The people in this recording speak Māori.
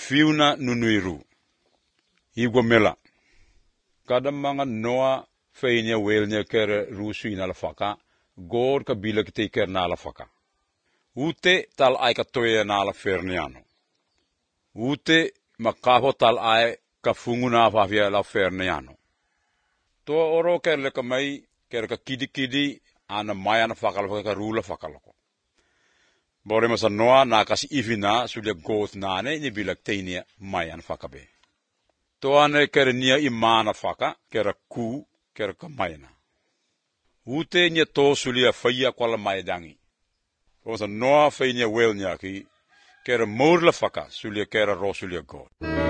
fiuna nunuiru. Igwa mela. Kada mga noa feinia welnia kere rusu inalafaka, gor kabila kite ker nalafaka. Ute tal ai katoya nala ferniano. Ute makaho tal ai kafunguna fafia la ferniano. To oro kerle kamai ker ka kidi ana maya na fakal ka rula fakalako. Bore masa noa na kasi ifina sulia goth nane ni bilak teinia maya na fakabe. To ane ker nia imana faka ker ku ker ka maya na. Ute nia to sulia faya kwala maya dangi. Masa noa faya nia wel nia ki ker moor la faka sulia ker ro sulia goth.